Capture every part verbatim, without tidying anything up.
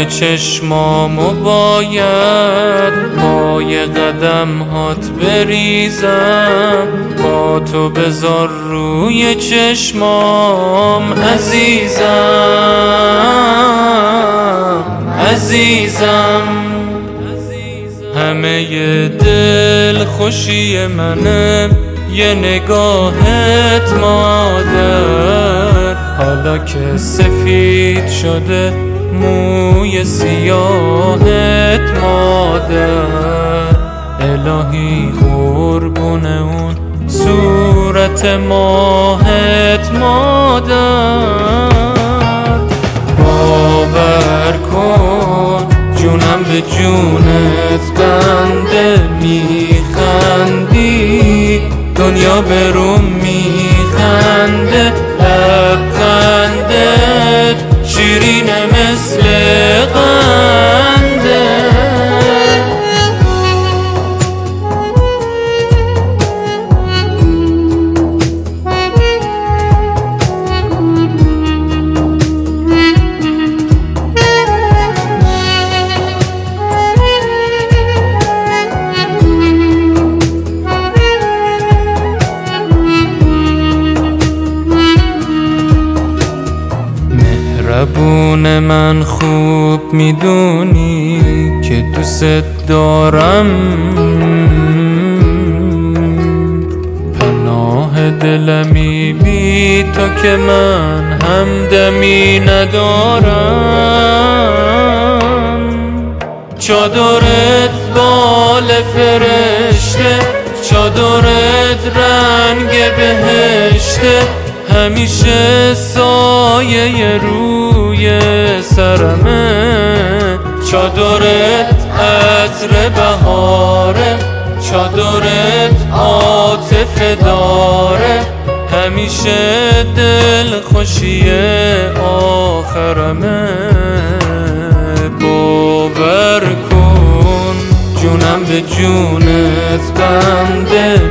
چشمامو باید پای قدم هات بریزم، با تو بذار روی چشمام عزیزم عزیزم. همه ی دل خوشی منه یه نگاهت مادر، حالا که سفید شده موی سیاهت مادر. الهی قربون اون صورت ماهت مادر. باور کن جونم به جونت بنده، میخندی دنیا به روم میخنده، لبخندت شیرینه مثل قنده. مهربون من خوب میدونی که دوست دارم، پناه دلمی بی تو که من همدمی ندارم. چادرت بال فرشته، چادرت رنگ بهشته، همیشه سایه روی سرمه. چادرت عطر بهاره، چادرت عاطفه داره، همیشه دل خوشی آخرمه. باور کن جونم به جونت بنده،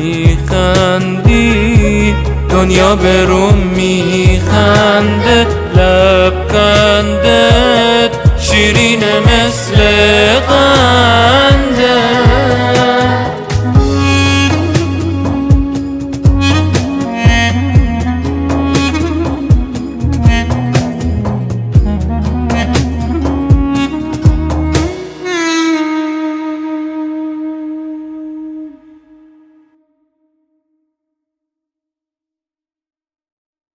میخندی دنیا به روم میخنده، لبخندت شیرینه مثل قنده.